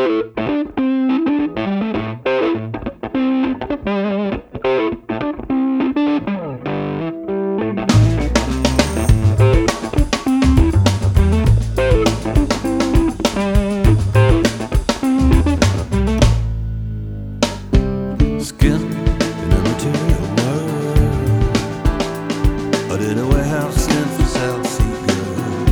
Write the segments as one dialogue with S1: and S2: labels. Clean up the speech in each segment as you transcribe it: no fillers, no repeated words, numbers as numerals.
S1: Skin in a material world, but in a warehouse stand for South Sea girl.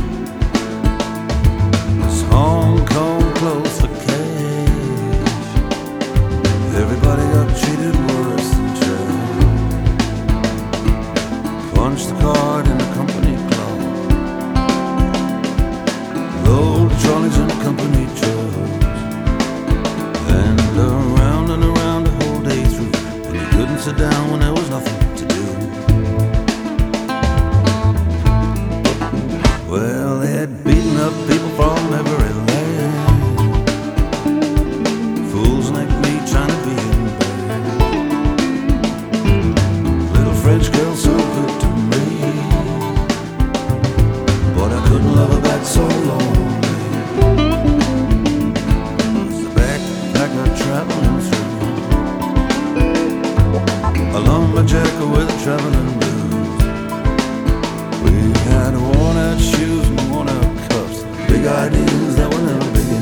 S1: It's Hong Kong clothes for cash. Everybody got treated worse than trash. Punch the card in the company club. Load the trolleys in the company trucks. And around the whole day through. And you couldn't sit down when there was nothing to do. Well, they had beaten up people from every land. Fools like me trying to be in bed. Little French girl so good to me, but I couldn't love her back so long. Traveling through a lumberjacker with a traveling blues. We had worn out shoes and worn out cuffs, big ideas that were never big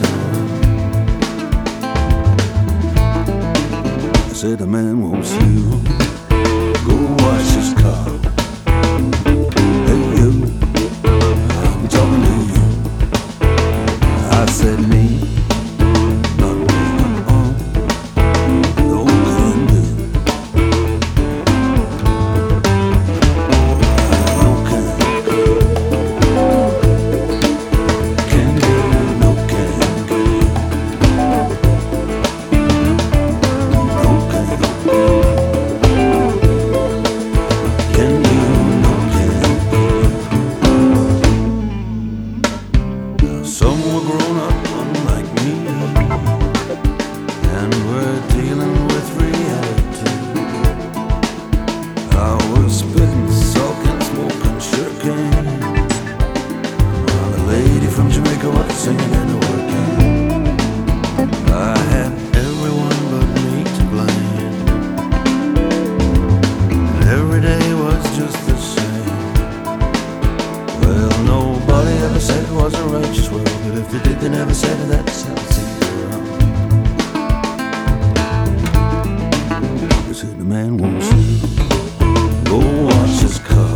S1: enough. I said the man wants you, go wash his car. Hey you, I'm talking to you. I said me. Some were grown up unlike me, and were dealing with reality. I was spitting, sulking, smoking, shirking, while the lady from Jamaica was singing and working. I had everyone but me to blame, and every day was just the same. Well, nobody ever said it was a righteous world, but if they did, they never said it, that South Sea girl. I said the man wants you, go wash his car.